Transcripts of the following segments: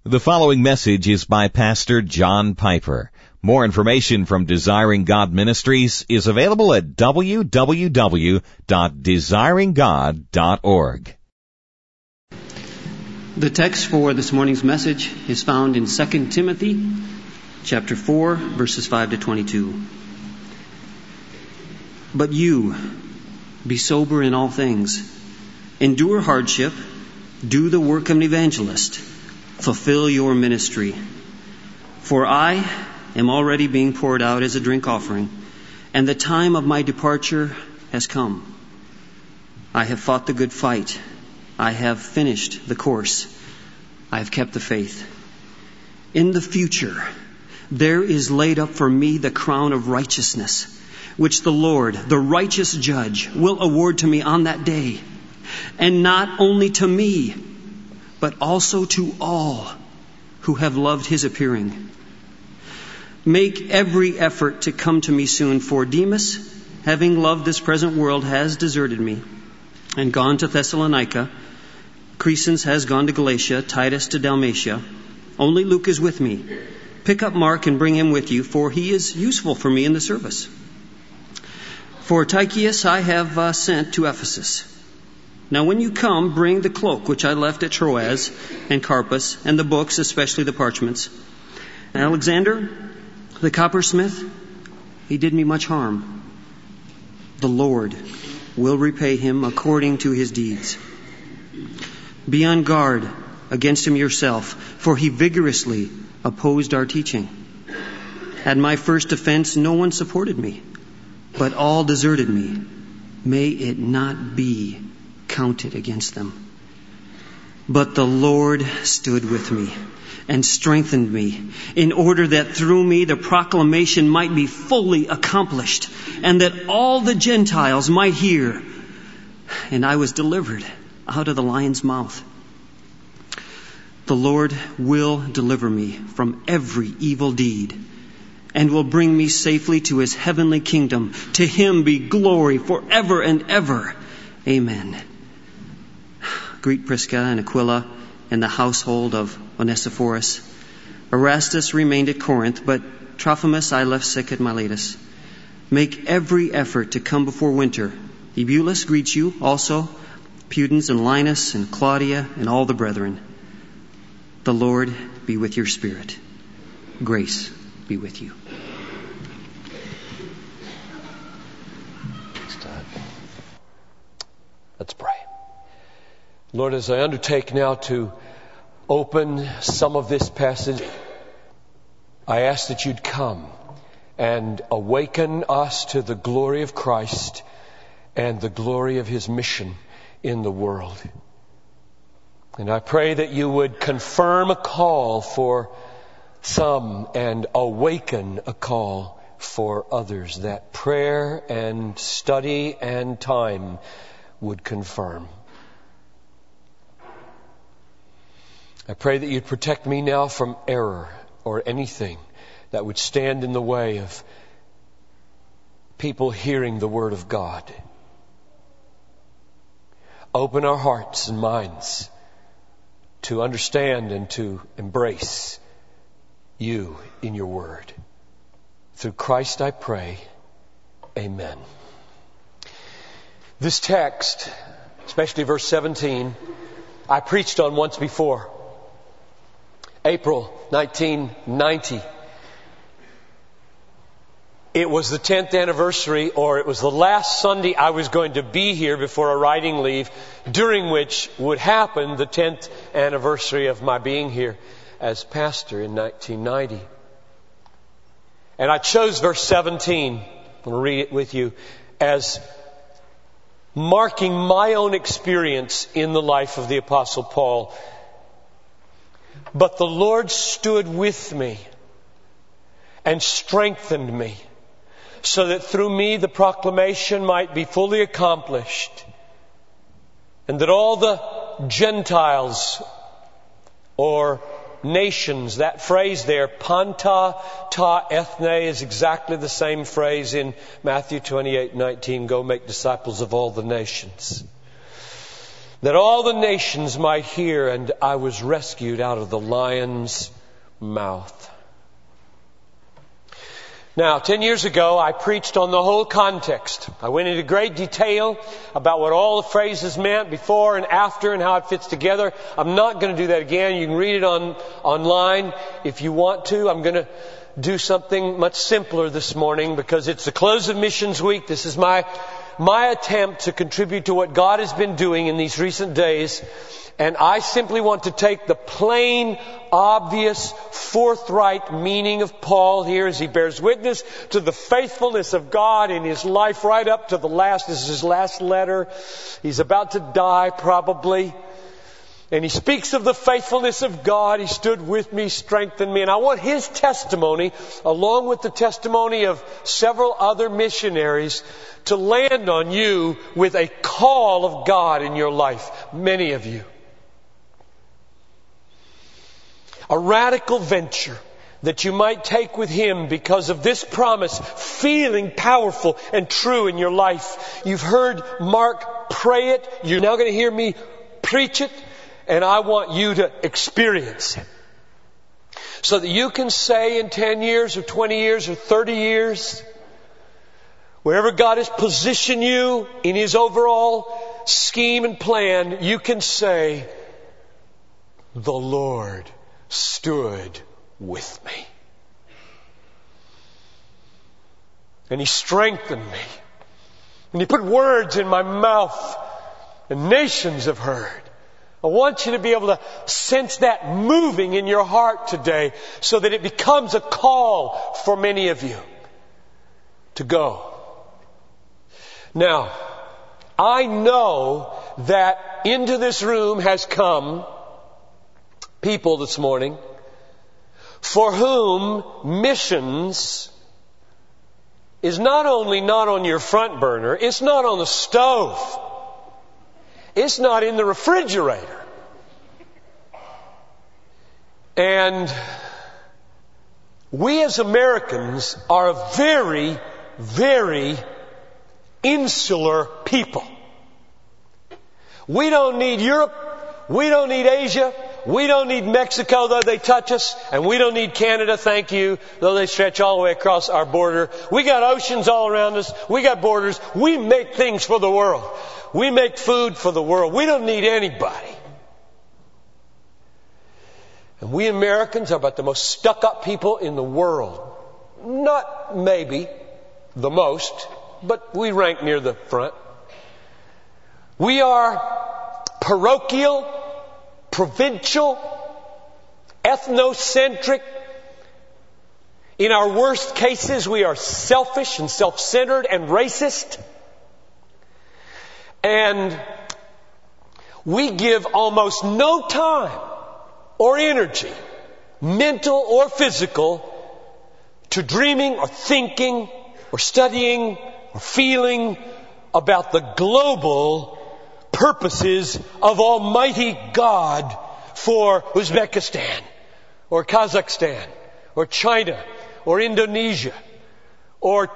The following message is by Pastor John Piper. More information from Desiring God Ministries is available at www.desiringgod.org. The text for this morning's message is found in 2 Timothy chapter 4, verses 5 to 22. But you, be sober in all things. Endure hardship. Do the work of an evangelist. Fulfill your ministry. For I am already being poured out as a drink offering, and the time of my departure has come. I have fought the good fight. I have finished the course. I have kept the faith. In the future, there is laid up for me the crown of righteousness, which the Lord, the righteous judge, will award to me on that day. And not only to me, but also to all who have loved his appearing. Make every effort to come to me soon, for Demas, having loved this present world, has deserted me and gone to Thessalonica. Crescens has gone to Galatia, Titus to Dalmatia. Only Luke is with me. Pick up Mark and bring him with you, for he is useful for me in the service. For Tychicus I have sent to Ephesus. Now when you come, bring the cloak which I left at Troas and Carpus, and the books, especially the parchments. Alexander, the coppersmith, he did me much harm. The Lord will repay him according to his deeds. Be on guard against him yourself, for he vigorously opposed our teaching. At my first offense, no one supported me, but all deserted me. May it not be counted against them. But the Lord stood with me and strengthened me, in order that through me the proclamation might be fully accomplished, and that all the Gentiles might hear. And I was delivered out of the lion's mouth. The Lord will deliver me from every evil deed, and will bring me safely to his heavenly kingdom. To him be glory forever and ever. Amen. Greet Prisca and Aquila and the household of Onesiphorus. Erastus remained at Corinth, but Trophimus I left sick at Miletus. Make every effort to come before winter. Eubulus greets you also, Pudens and Linus and Claudia and all the brethren. The Lord be with your spirit. Grace be with you. Let's pray. Lord, as I undertake now to open some of this passage, I ask that you'd come and awaken us to the glory of Christ and the glory of his mission in the world. And I pray that you would confirm a call for some and awaken a call for others, that prayer and study and time would confirm. I pray that you'd protect me now from error or anything that would stand in the way of people hearing the Word of God. Open our hearts and minds to understand and to embrace you in your Word. Through Christ I pray. Amen. This text, especially verse 17, I preached on once before. April 1990. It was the 10th anniversary, or it was the last Sunday I was going to be here before a riding leave, during which would happen the 10th anniversary of my being here as pastor in 1990. And I chose verse 17, I'm going to read it with you, as marking my own experience in the life of the Apostle Paul. But the Lord stood with me and strengthened me, so that through me the proclamation might be fully accomplished, and that all the Gentiles or nations, that phrase there, panta ta ethne, is exactly the same phrase in Matthew 28:19, go make disciples of all the nations. that all the nations might hear, and I was rescued out of the lion's mouth. Now, 10 years ago, I preached on the whole context. I went into great detail about what all the phrases meant before and after and how it fits together. I'm not going to do that again. You can read it online if you want to. I'm going to do something much simpler this morning because it's the close of Missions Week. This is my attempt to contribute to what God has been doing in these recent days. And I simply want to take the plain, obvious, forthright meaning of Paul here as he bears witness to the faithfulness of God in his life right up to the last. This is his last letter. He's about to die probably. And he speaks of the faithfulness of God. He stood with me, strengthened me. And I want his testimony, along with the testimony of several other missionaries, to land on you with a call of God in your life. Many of you. A radical venture that you might take with Him because of this promise feeling powerful and true in your life. You've heard Mark pray it. You're now going to hear me preach it. And I want you to experience it. So that you can say in 10 years or 20 years or 30 years, wherever God has positioned you in His overall scheme and plan, you can say, the Lord stood with me. And He strengthened me. And He put words in my mouth. And nations have heard. I want you to be able to sense that moving in your heart today so that it becomes a call for many of you to go. Now, I know that into this room has come people this morning for whom missions is not only not on your front burner, it's not on the stove. It's not in the refrigerator. And we as Americans are a very, very insular people. We don't need Europe. We don't need Asia. We don't need Mexico, though they touch us. And we don't need Canada, thank you, though they stretch all the way across our border. We got oceans all around us. We got borders. We make things for the world. We make food for the world. We don't need anybody. And we Americans are about the most stuck-up people in the world. Not maybe the most, but we rank near the front. We are parochial, provincial, ethnocentric. In our worst cases, we are selfish and self-centered and racist. And we give almost no time or energy, mental or physical, to dreaming or thinking or studying or feeling about the global purposes of Almighty God for Uzbekistan or Kazakhstan or China or Indonesia or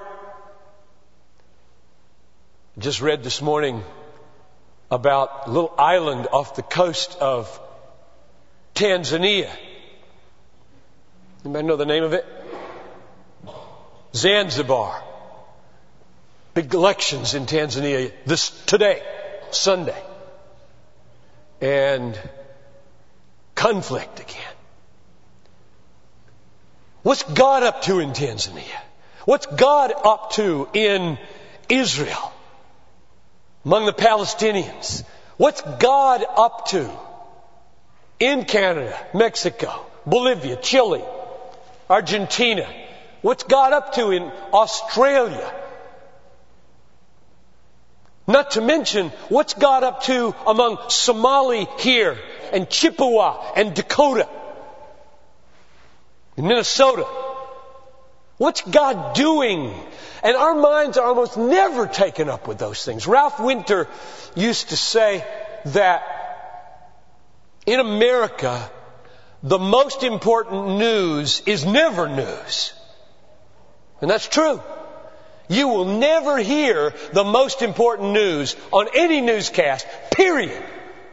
just read this morning about a little island off the coast of Tanzania. Anybody know the name of it? Zanzibar. Big elections in Tanzania today, Sunday. And conflict again. What's God up to in Tanzania? What's God up to in Israel? Among the Palestinians. What's God up to in Canada, Mexico, Bolivia, Chile, Argentina? What's God up to in Australia? Not to mention, what's God up to among Somali here and Chippewa and Dakota and Minnesota? What's God doing? And our minds are almost never taken up with those things. Ralph Winter used to say that in America, the most important news is never news. And that's true. You will never hear the most important news on any newscast, period.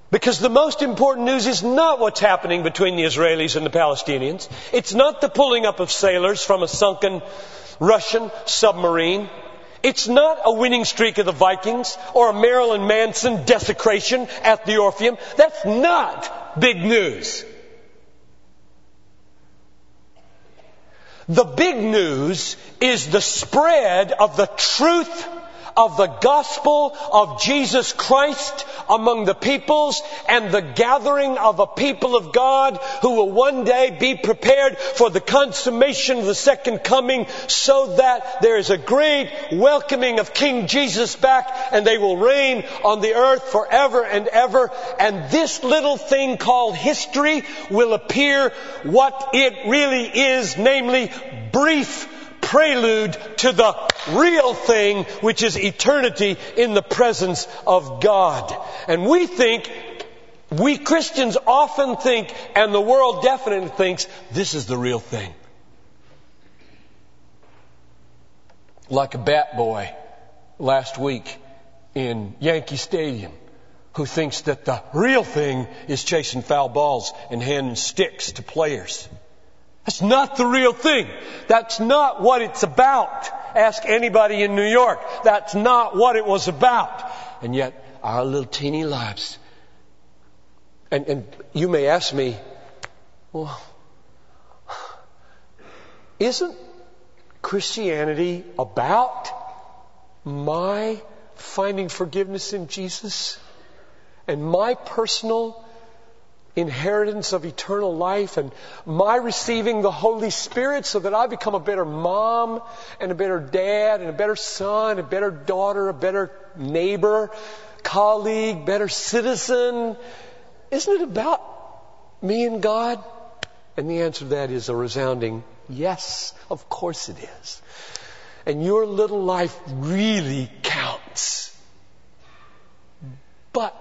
Because the most important news is not what's happening between the Israelis and the Palestinians. It's not the pulling up of sailors from a sunken Russian submarine. It's not a winning streak of the Vikings or a Marilyn Manson desecration at the Orpheum. That's not big news. The big news is the spread of the truth of the gospel of Jesus Christ among the peoples, and the gathering of a people of God who will one day be prepared for the consummation of the second coming, so that there is a great welcoming of King Jesus back, and they will reign on the earth forever and ever. And this little thing called history will appear what it really is, namely brief prelude to the real thing, which is eternity in the presence of God. And we Christians often think, and the world definitely thinks, this is the real thing. Like a bat boy last week in Yankee Stadium, who thinks that the real thing is chasing foul balls and handing sticks to players. That's not the real thing. That's not what it's about. Ask anybody in New York. That's not what it was about. And yet, our little teeny lives. And you may ask me, well, isn't Christianity about my finding forgiveness in Jesus and my personal inheritance of eternal life and my receiving the Holy Spirit so that I become a better mom and a better dad and a better son, a better daughter, a better neighbor, colleague, better citizen? Isn't it about me and God? And the answer to that is a resounding yes, of course it is. And your little life really counts. But,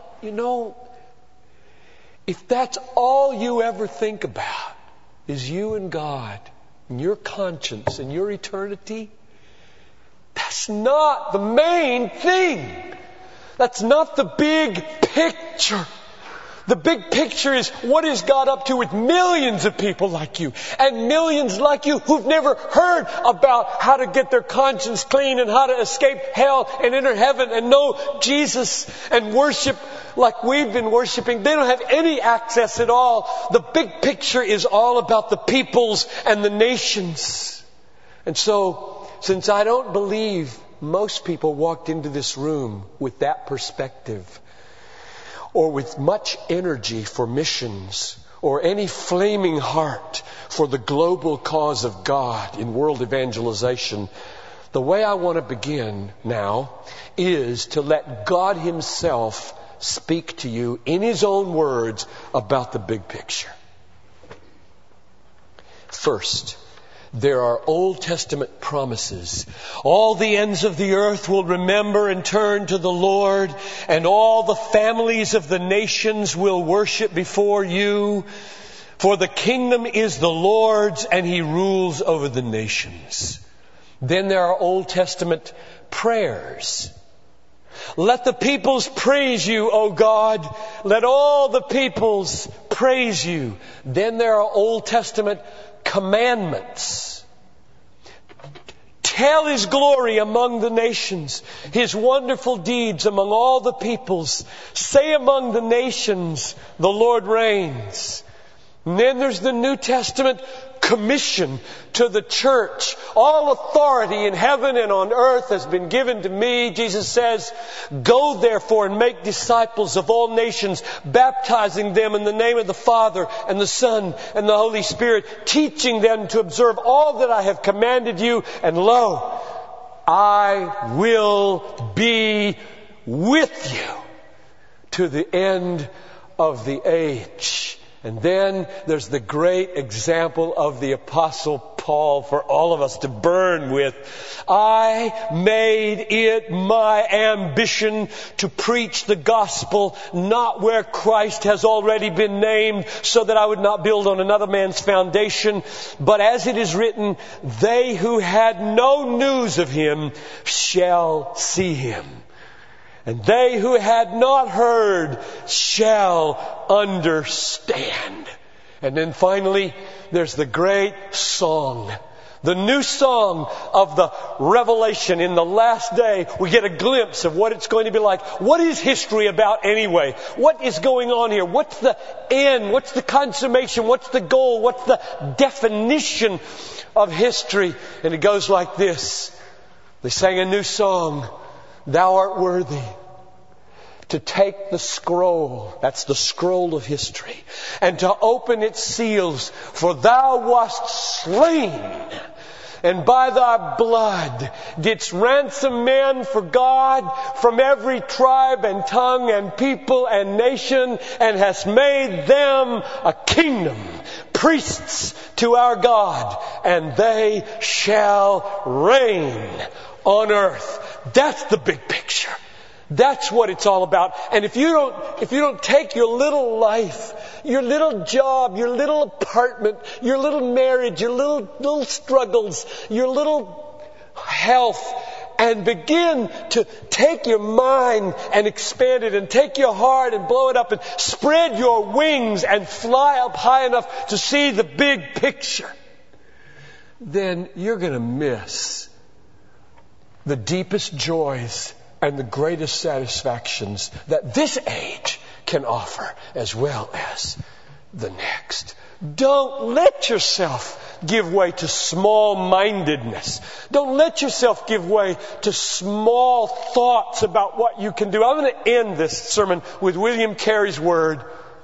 if that's all you ever think about is you and God and your conscience and your eternity, that's not the main thing. That's not the big picture. The big picture is, what is God up to with millions of people like you and millions like you who've never heard about how to get their conscience clean and how to escape hell and enter heaven and know Jesus and worship like we've been worshiping. They don't have any access at all. The big picture is all about the peoples and the nations. And so, since I don't believe most people walked into this room with that perspective, or with much energy for missions, or any flaming heart for the global cause of God in world evangelization, the way I want to begin now is to let God Himself speak to you in His own words about the big picture. First, there are Old Testament promises. All the ends of the earth will remember and turn to the Lord, and all the families of the nations will worship before you. For the kingdom is the Lord's, and He rules over the nations. Then there are Old Testament prayers. Let the peoples praise you, O God. Let all the peoples praise you. Then there are Old Testament commandments. Tell His glory among the nations, His wonderful deeds among all the peoples. Say among the nations, the Lord reigns. And then there's the New Testament commission to the church. All authority in heaven and on earth has been given to me. Jesus says, go therefore and make disciples of all nations, baptizing them in the name of the Father and the Son and the Holy Spirit, teaching them to observe all that I have commanded you. And lo, I will be with you to the end of the age. And then there's the great example of the Apostle Paul for all of us to burn with. I made it my ambition to preach the gospel not where Christ has already been named, so that I would not build on another man's foundation. But as it is written, they who had no news of Him shall see Him. And they who had not heard shall understand. And then finally, there's the great song. The new song of the Revelation. In the last day, we get a glimpse of what it's going to be like. What is history about anyway? What is going on here? What's the end? What's the consummation? What's the goal? What's the definition of history? And it goes like this. They sang a new song. Thou art worthy to take the scroll, that's the scroll of history, and to open its seals, for thou wast slain, and by thy blood didst ransom men for God from every tribe and tongue and people and nation, and hast made them a kingdom, priests to our God, and they shall reign on earth. That's the big picture. That's what it's all about. And if you don't take your little life, your little job, your little apartment, your little marriage, your little struggles, your little health, and begin to take your mind and expand it, and take your heart and blow it up, and spread your wings and fly up high enough to see the big picture, then you're going to miss the deepest joys and the greatest satisfactions that this age can offer, as well as the next. Don't let yourself give way to small-mindedness. Don't let yourself give way to small thoughts about what you can do. I'm going to end this sermon with William Carey's word.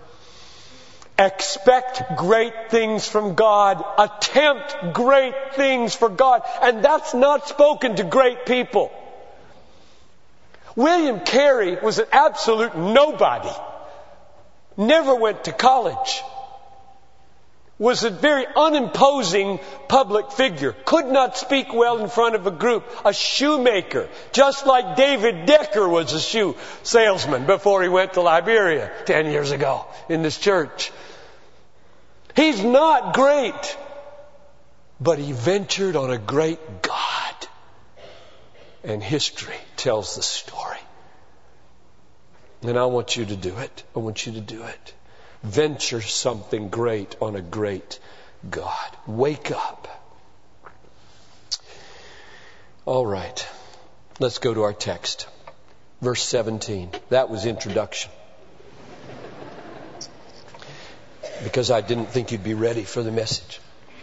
Expect great things from God. Attempt great things for God. And that's not spoken to great people. William Carey was an absolute nobody. Never went to college. Was a very unimposing public figure. Could not speak well in front of a group. A shoemaker. Just like David Decker was a shoe salesman before he went to Liberia 10 years ago in this church. He's not great, but he ventured on a great God. And history tells the story. And I want you to do it. I want you to do it. Venture something great on a great God. Wake up. All right. Let's go to our text. Verse 17. That was introduction. Because I didn't think you'd be ready for the message.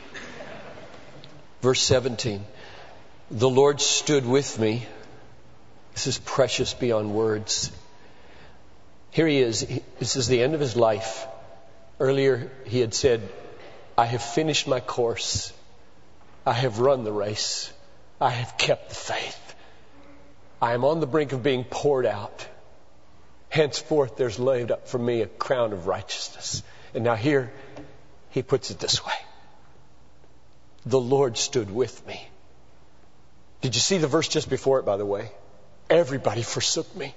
Verse 17. The Lord stood with me. This is precious beyond words. Here he is. This is the end of his life. Earlier he had said, I have finished my course. I have run the race. I have kept the faith. I am on the brink of being poured out. Henceforth there's laid up for me a crown of righteousness. And now here he puts it this way. The Lord stood with me. Did you see the verse just before it, by the way? Everybody forsook me.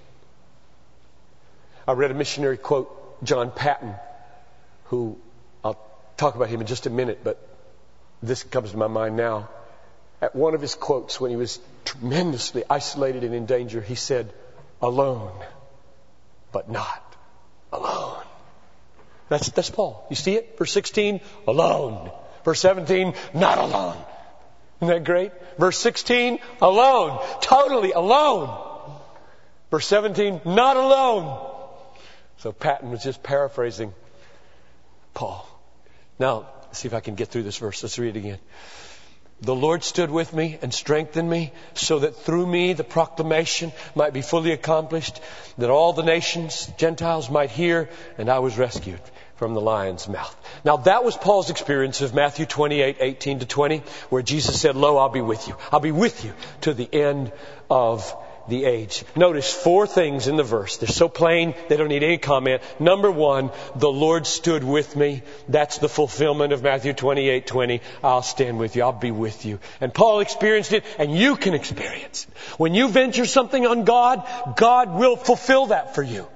I read a missionary quote, John Patton, who, I'll talk about him in just a minute, but this comes to my mind now. At one of his quotes, when he was tremendously isolated and in danger, he said, alone, but not alone. That's Paul. You see it? Verse 16, alone. Verse 17, not alone. Isn't that great? Verse 16, alone. Totally alone. Verse 17, not alone. So Patton was just paraphrasing Paul. Now, let's see if I can get through this verse. Let's read it again. The Lord stood with me and strengthened me, so that through me the proclamation might be fully accomplished, that all the nations, Gentiles, might hear, and I was rescued from the lion's mouth. Now that was Paul's experience of Matthew 28:18-20, where Jesus said, Lo, I'll be with you. I'll be with you to the end of the age. Notice 4 things in the verse. They're so plain, they don't need any comment. Number 1, the Lord stood with me. That's the fulfillment of Matthew 28:20. I'll stand with you. I'll be with you. And Paul experienced it, and you can experience it. When you venture something on God, God will fulfill that for you.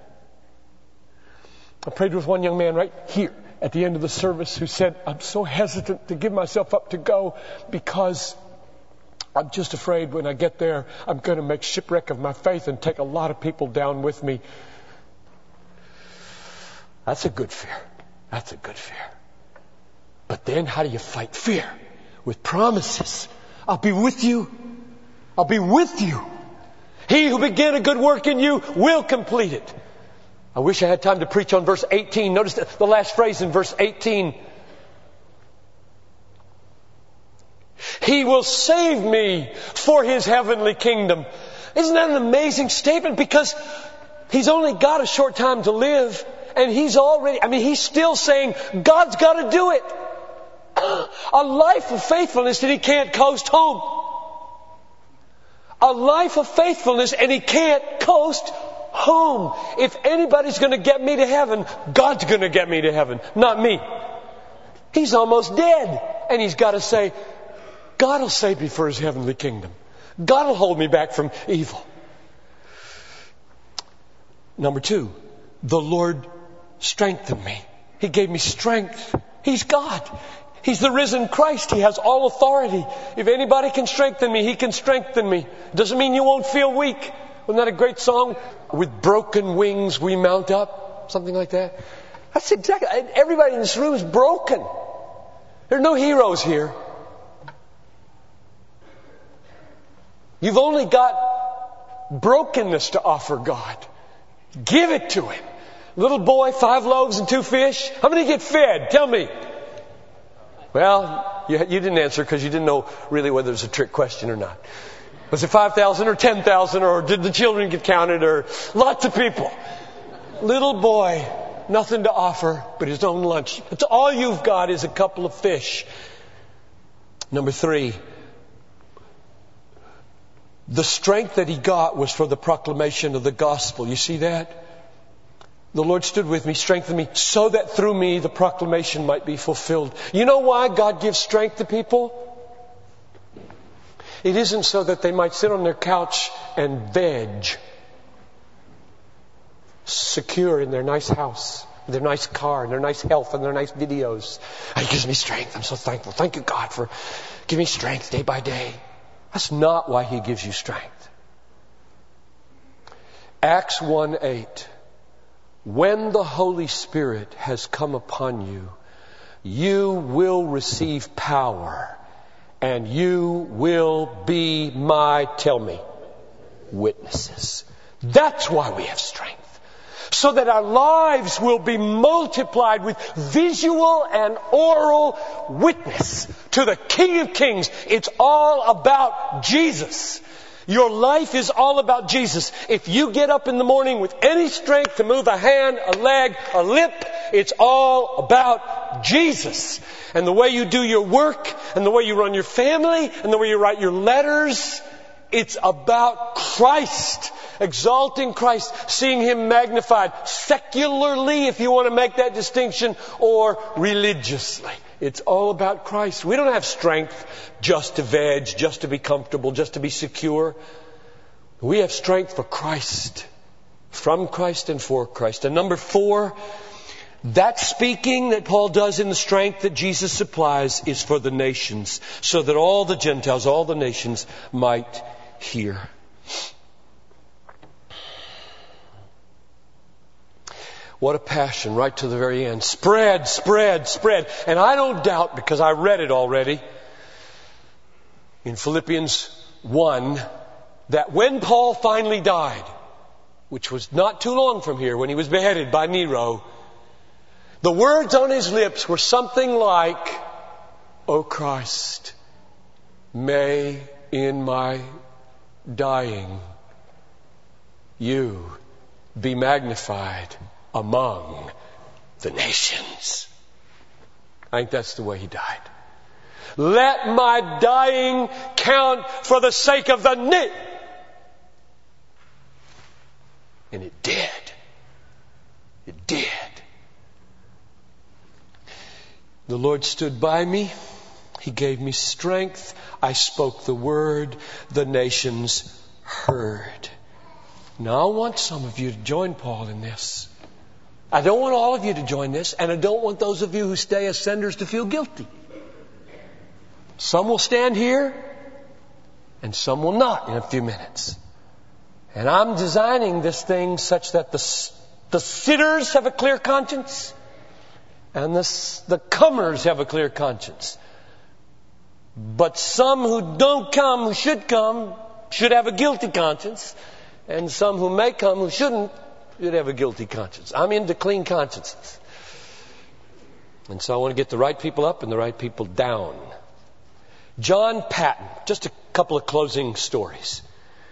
I prayed with one young man right here at the end of the service who said, I'm so hesitant to give myself up to go because I'm just afraid when I get there, I'm going to make shipwreck of my faith and take a lot of people down with me. That's a good fear. That's a good fear. But then how do you fight fear? With promises. I'll be with you. I'll be with you. He who began a good work in you will complete it. I wish I had time to preach on verse 18. Notice the last phrase in verse 18. He will save me for His heavenly kingdom. Isn't that an amazing statement? Because He's only got a short time to live. And He's still saying, God's got to do it. A life of faithfulness and He can't coast home. A life of faithfulness and He can't coast home. If anybody's going to get me to heaven, God's going to get me to heaven, not me. He's almost dead. And He's got to say, God will save me for His heavenly kingdom. God will hold me back from evil. Number 2, the Lord strengthened me. He gave me strength. He's God. He's the risen Christ. He has all authority. If anybody can strengthen me, He can strengthen me. Doesn't mean you won't feel weak. Wasn't that a great song? With broken wings we mount up. Something like that. That's exactly. Everybody in this room is broken. There are no heroes here. You've only got brokenness to offer God. Give it to Him. Little boy, 5 loaves and 2 fish. How many get fed? Tell me. Well, you didn't answer because you didn't know really whether it was a trick question or not. Was it 5,000 or 10,000 or did the children get counted or lots of people? Little boy, nothing to offer but his own lunch. That's all you've got is a couple of fish. Number 3. The strength that he got was for the proclamation of the gospel. You see that? The Lord stood with me, strengthened me, so that through me the proclamation might be fulfilled. You know why God gives strength to people? It isn't so that they might sit on their couch and veg, secure in their nice house, their nice car, and their nice health, and their nice videos. It gives me strength. I'm so thankful. Thank you, God, for giving me strength day by day. That's not why He gives you strength. Acts 1:8. When the Holy Spirit has come upon you, you will receive power, and you will be my, tell me, witnesses. That's why we have strength. So that our lives will be multiplied with visual and oral witness to the King of Kings. It's all about Jesus. Your life is all about Jesus. If you get up in the morning with any strength to move a hand, a leg, a lip, it's all about Jesus. And the way you do your work, and the way you run your family, and the way you write your letters, it's about Christ. Exalting Christ, seeing Him magnified, secularly, if you want to make that distinction, or religiously. It's all about Christ. We don't have strength just to veg, just to be comfortable, just to be secure. We have strength for Christ, from Christ and for Christ. And number 4, that speaking that Paul does in the strength that Jesus supplies is for the nations, so that all the Gentiles, all the nations might hear. What a passion right to the very end. Spread, spread, spread. And I don't doubt, because I read it already in Philippians 1, that when Paul finally died, which was not too long from here, when he was beheaded by Nero, the words on his lips were something like, "O Christ, may in my dying you be magnified among the nations." I think that's the way he died. Let my dying count for the sake of the name. And it did. It did. The Lord stood by me. He gave me strength. I spoke the word. The nations heard. Now I want some of you to join Paul in this. I don't want all of you to join this, and I don't want those of you who stay as senders to feel guilty. Some will stand here, and some will not in a few minutes. And I'm designing this thing such that the sitters have a clear conscience and the comers have a clear conscience. But some who don't come, who should come, should have a guilty conscience. And some who may come, who shouldn't, should have a guilty conscience. I'm into clean consciences. And so I want to get the right people up and the right people down. John Paton. Just a couple of closing stories.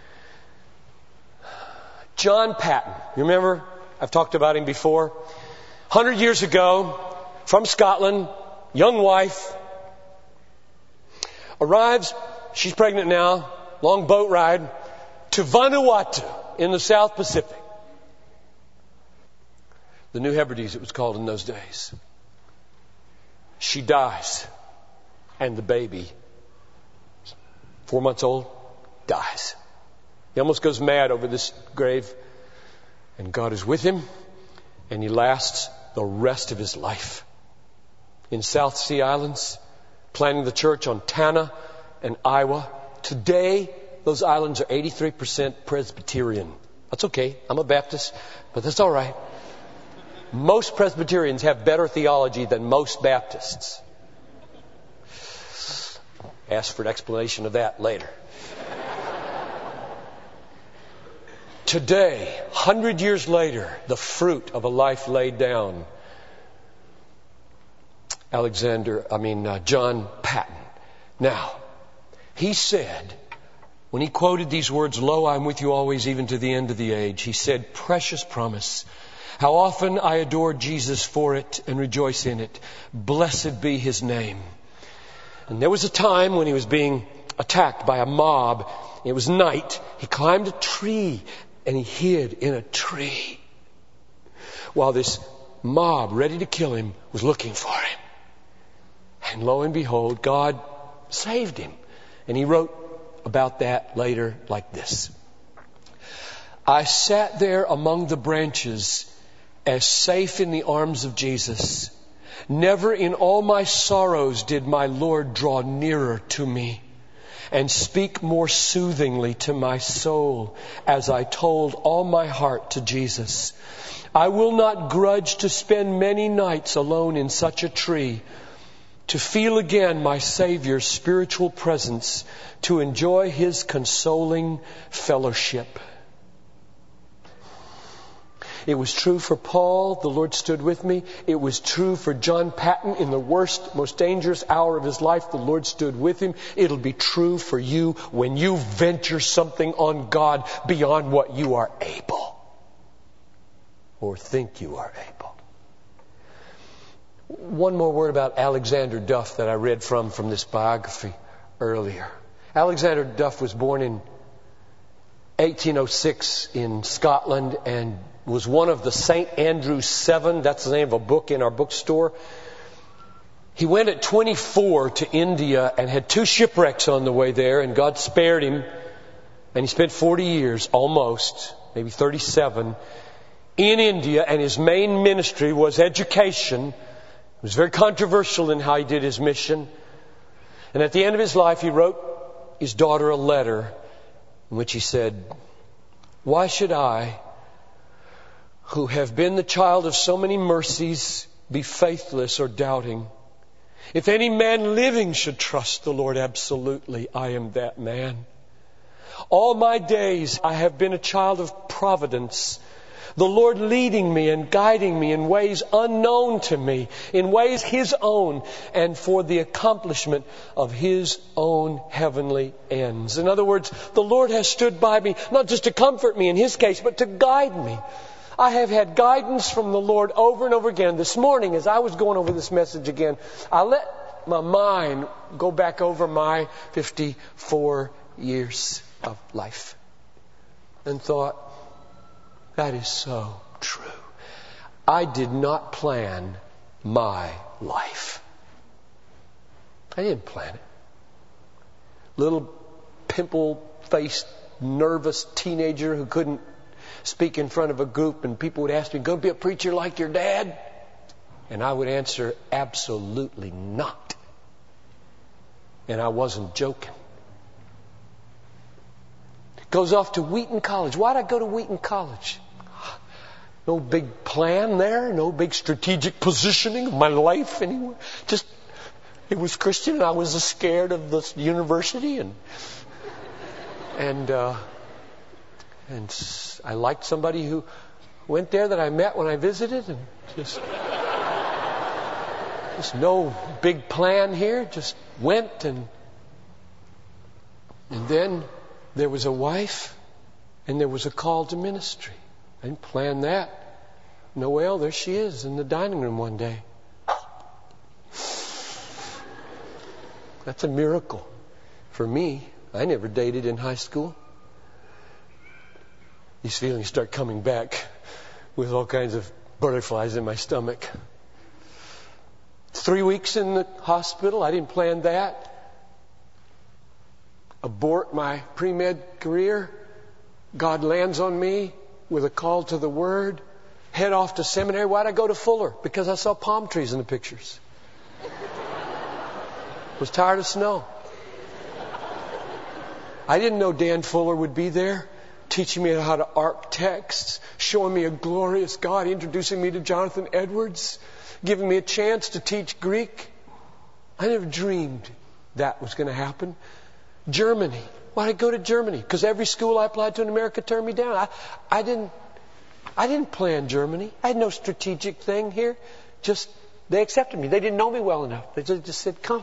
John Paton. You remember? I've talked about him before. 100 years ago, from Scotland, young wife, arrives, she's pregnant now, long boat ride, to Vanuatu in the South Pacific. The New Hebrides, it was called in those days. She dies, and the baby, 4 months old, dies. He almost goes mad over this grave, and God is with him, and he lasts the rest of his life in South Sea Islands, planting the church on Tanna and Iowa. Today, those islands are 83% Presbyterian. That's okay. I'm a Baptist, but that's all right. Most Presbyterians have better theology than most Baptists. Ask for an explanation of that later. Today, 100 years later, the fruit of a life laid down. John Paton. Now, he said, when he quoted these words, "Lo, I'm with you always, even to the end of the age," he said, "Precious promise. How often I adore Jesus for it and rejoice in it. Blessed be his name." And there was a time when he was being attacked by a mob. It was night. He climbed a tree and he hid in a tree while this mob, ready to kill him, was looking for him. And lo and behold, God saved him. And he wrote about that later like this: "I sat there among the branches as safe in the arms of Jesus. Never in all my sorrows did my Lord draw nearer to me and speak more soothingly to my soul as I told all my heart to Jesus. I will not grudge to spend many nights alone in such a tree, to feel again my Savior's spiritual presence, to enjoy his consoling fellowship." It was true for Paul, the Lord stood with me. It was true for John Paton in the worst, most dangerous hour of his life, the Lord stood with him. It'll be true for you when you venture something on God beyond what you are able or think you are able. One more word about Alexander Duff that I read from this biography earlier. Alexander Duff was born in 1806 in Scotland and was one of the St. Andrew's Seven. That's the name of a book in our bookstore. He went at 24 to India and had 2 shipwrecks on the way there, and God spared him. And he spent 40 years, almost, maybe 37, in India, and his main ministry was education. It was very controversial in how he did his mission. And at the end of his life, he wrote his daughter a letter in which he said, "Why should I, who have been the child of so many mercies, be faithless or doubting? If any man living should trust the Lord absolutely, I am that man. All my days I have been a child of providence, the Lord leading me and guiding me in ways unknown to me, in ways his own, and for the accomplishment of his own heavenly ends." In other words, the Lord has stood by me, not just to comfort me in his case, but to guide me. I have had guidance from the Lord over and over again. This morning, as I was going over this message again, I let my mind go back over my 54 years of life and thought, that is so true. I did not plan my life. I didn't plan it. Little pimple-faced, nervous teenager who couldn't speak in front of a group, and people would ask me, "Go be a preacher like your dad?" And I would answer, "Absolutely not." And I wasn't joking. Goes off to Wheaton College. Why'd I go to Wheaton College? No big plan there. No big strategic positioning of my life anywhere. Just, it was Christian and I was scared of the university. And I liked somebody who went there that I met when I visited. And just no big plan here. Just went and then there was a wife and there was a call to ministry. I didn't plan that. Noelle, there she is in the dining room one day. That's a miracle for me. I never dated in high school. These feelings start coming back with all kinds of butterflies in my stomach. 3 weeks in the hospital. I didn't plan that. Abort my pre-med career. God lands on me with a call to the Word. Head off to seminary. Why'd I go to Fuller? Because I saw palm trees in the pictures. Was tired of snow. I didn't know Dan Fuller would be there, teaching me how to arc texts, showing me a glorious God, introducing me to Jonathan Edwards, giving me a chance to teach Greek. I never dreamed that was going to happen. Germany. Why did I go to Germany? Because every school I applied to in America turned me down. I didn't plan Germany. I had no strategic thing here. Just, they accepted me. They didn't know me well enough. They just said, come.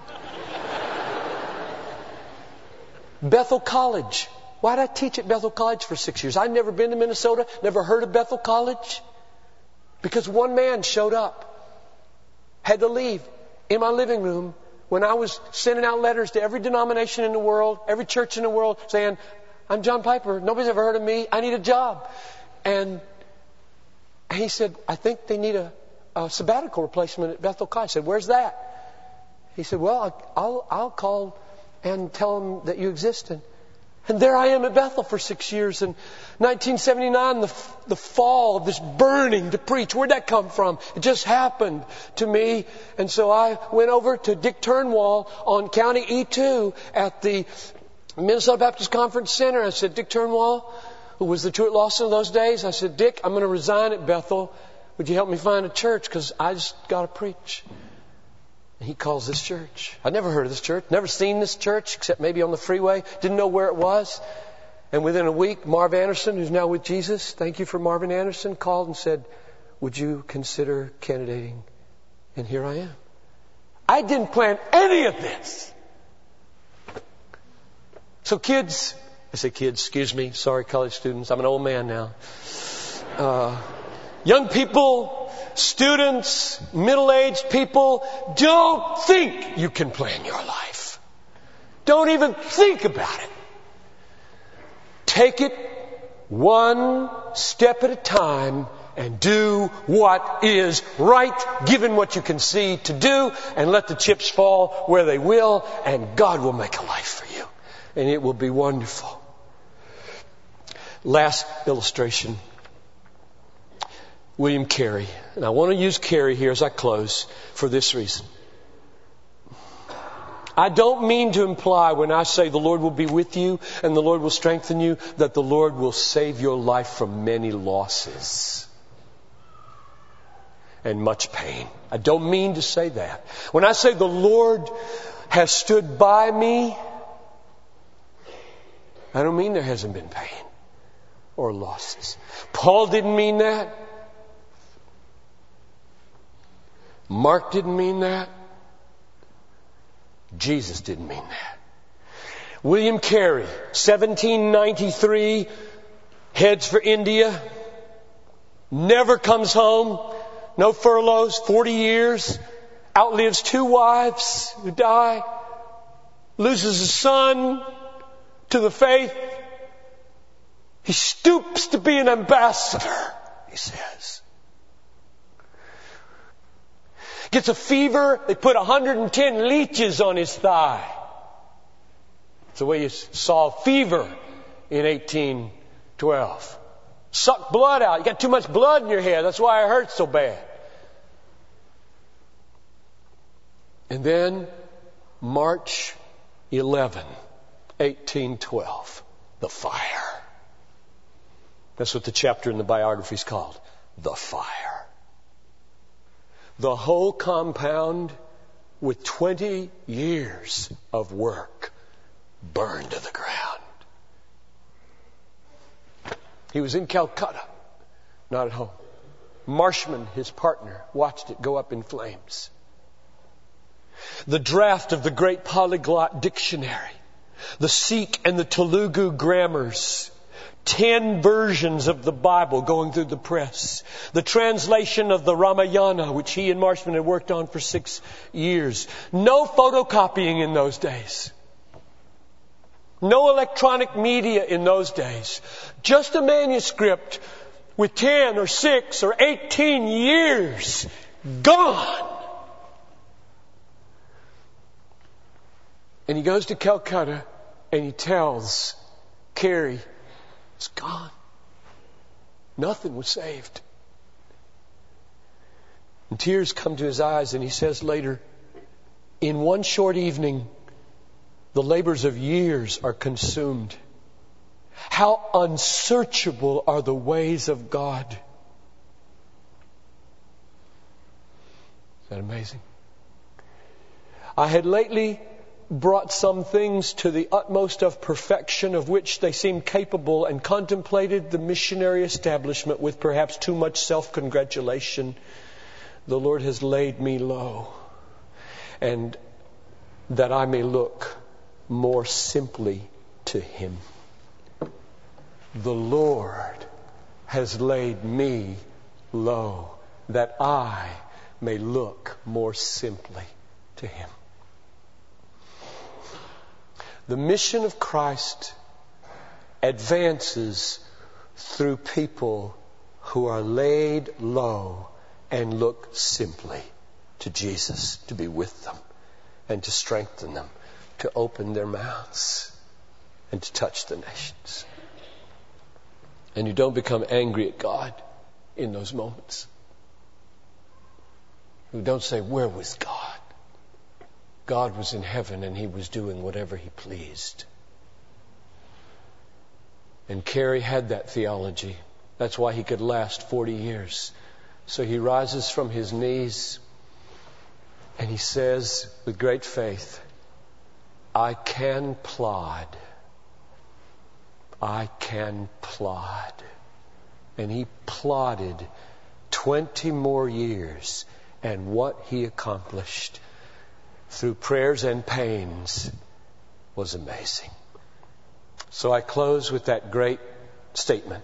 Bethel College. Why did I teach at Bethel College for 6 years? I'd never been to Minnesota, never heard of Bethel College. Because one man showed up. Had to leave in my living room when I was sending out letters to every denomination in the world, every church in the world, saying, I'm John Piper. Nobody's ever heard of me. I need a job. And he said, I think they need a sabbatical replacement at Bethel College. I said, where's that? He said, well, I'll call and tell them that you exist. And there I am at Bethel for 6 years. In 1979, the fall of this burning to preach. Where'd that come from? It just happened to me. And so I went over to Dick Turnwall on County E2 at the Minnesota Baptist Conference Center. I said, Dick Turnwall, who was the Truett Lawson of those days, I said, Dick, I'm going to resign at Bethel. Would you help me find a church? Because I just got to preach. And he calls this church. I'd never heard of this church. Never seen this church except maybe on the freeway. Didn't know where it was. And within a week, Marv Anderson, who's now with Jesus, thank you for Marvin Anderson, called and said, would you consider candidating? And here I am. I didn't plan any of this. So kids, I say kids, excuse me. Sorry, college students. I'm an old man now. Young people, students, middle-aged people, don't think you can plan your life. Don't even think about it. Take it one step at a time and do what is right, given what you can see to do, and let the chips fall where they will, and God will make a life for you. And it will be wonderful. Last illustration. William Carey. And I want to use Carey here as I close for this reason. I don't mean to imply when I say the Lord will be with you and the Lord will strengthen you, that the Lord will save your life from many losses and much pain. I don't mean to say that. When I say the Lord has stood by me, I don't mean there hasn't been pain or losses. Paul didn't mean that. Mark didn't mean that. Jesus didn't mean that. William Carey, 1793, heads for India, never comes home, no furloughs, 40 years, outlives 2 wives who die, loses a son to the faith. He stoops to be an ambassador, he says. Gets a fever, they put 110 leeches on his thigh. It's the way you saw fever in 1812. Suck blood out. You got too much blood in your head. That's why it hurts so bad. And then March 11, 1812, the fire. That's what the chapter in the biography is called. The fire. The whole compound, with 20 years of work, burned to the ground. He was in Calcutta, not at home. Marshman, his partner, watched it go up in flames. The draft of the great polyglot dictionary, the Sikh and the Telugu grammars, 10 versions of the Bible going through the press, the translation of the Ramayana, which he and Marshman had worked on for 6 years. No photocopying in those days. No electronic media in those days. Just a manuscript with 10 or 6 or 18 years gone. And he goes to Calcutta and he tells Carey, it's gone. Nothing was saved. And tears come to his eyes, and he says later, in one short evening, the labors of years are consumed. How unsearchable are the ways of God. Is that amazing? I had lately brought some things to the utmost of perfection of which they seemed capable, and contemplated the missionary establishment with perhaps too much self-congratulation. The Lord has laid me low, and that I may look more simply to Him. The Lord has laid me low, that I may look more simply to Him. The mission of Christ advances through people who are laid low and look simply to Jesus, to be with them and to strengthen them, to open their mouths and to touch the nations. And you don't become angry at God in those moments. You don't say, where was God? God was in heaven and He was doing whatever He pleased. And Carey had that theology. That's why he could last 40 years. So he rises from his knees and he says with great faith, I can plod. I can plod. And he plodded 20 more years, and what he accomplished through prayers and pains was amazing. So I close with that great statement.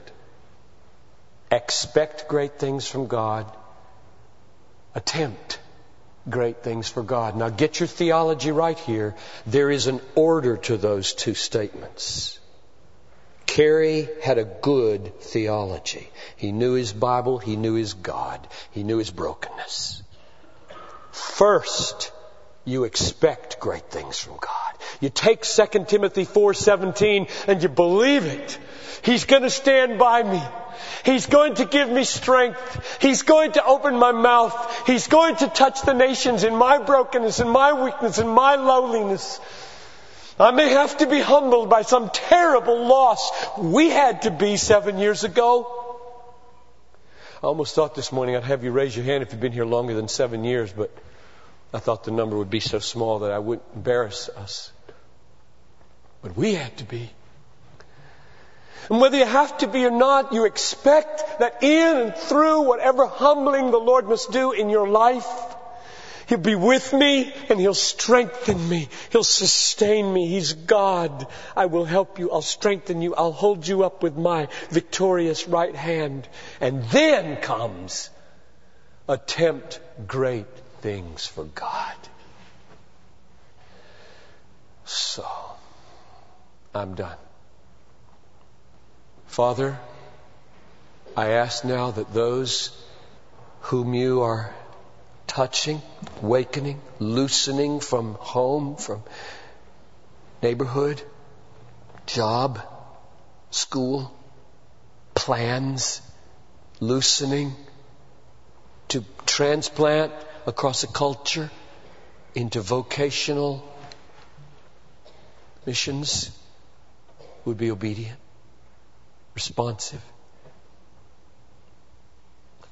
Expect great things from God. Attempt great things for God. Now get your theology right here. There is an order to those two statements. Carey had a good theology. He knew his Bible. He knew his God. He knew his brokenness. First, you expect great things from God. You take 2 Timothy 4:17 and you believe it. He's going to stand by me. He's going to give me strength. He's going to open my mouth. He's going to touch the nations in my brokenness, in my weakness, in my lowliness. I may have to be humbled by some terrible loss. We had to be 7 years ago. I almost thought this morning I'd have you raise your hand if you've been here longer than 7 years, but I thought the number would be so small that I wouldn't embarrass us. But we had to be. And whether you have to be or not, you expect that in and through whatever humbling the Lord must do in your life, He'll be with me and He'll strengthen me. He'll sustain me. He's God. I will help you. I'll strengthen you. I'll hold you up with my victorious right hand. And then comes attempt great things for God. So, I'm done. Father, I ask now that those whom you are touching, awakening, loosening from home, from neighborhood, job, school, plans, loosening to transplant across a culture into vocational missions, would be obedient, responsive,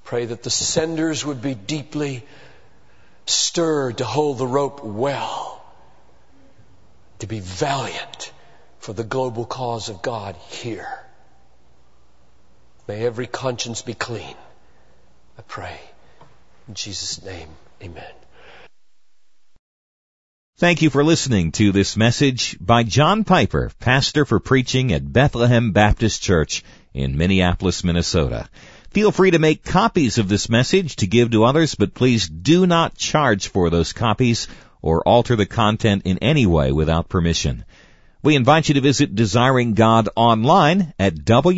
Pray that the senders would be deeply stirred to hold the rope well, to be valiant for the global cause of God here. May every conscience be clean, I pray. In Jesus' name, amen. Thank you for listening to this message by John Piper, pastor for preaching at Bethlehem Baptist Church in Minneapolis, Minnesota. Feel free to make copies of this message to give to others, but please do not charge for those copies or alter the content in any way without permission. We invite you to visit Desiring God online at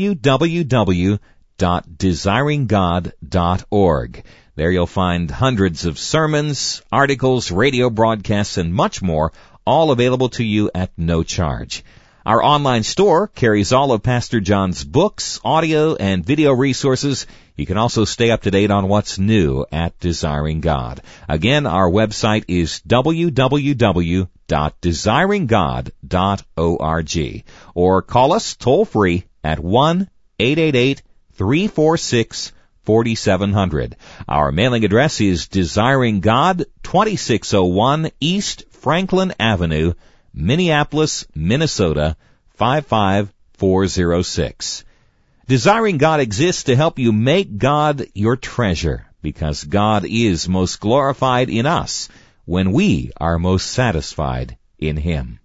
www.desiringgod.org. There you'll find hundreds of sermons, articles, radio broadcasts, and much more, all available to you at no charge. Our online store carries all of Pastor John's books, audio, and video resources. You can also stay up to date on what's new at Desiring God. Again, our website is www.desiringgod.org. Or call us toll-free at 1-888-346-4700. Our mailing address is Desiring God, 2601 East Franklin Avenue, Minneapolis, Minnesota, 55406. Desiring God exists to help you make God your treasure, because God is most glorified in us when we are most satisfied in Him.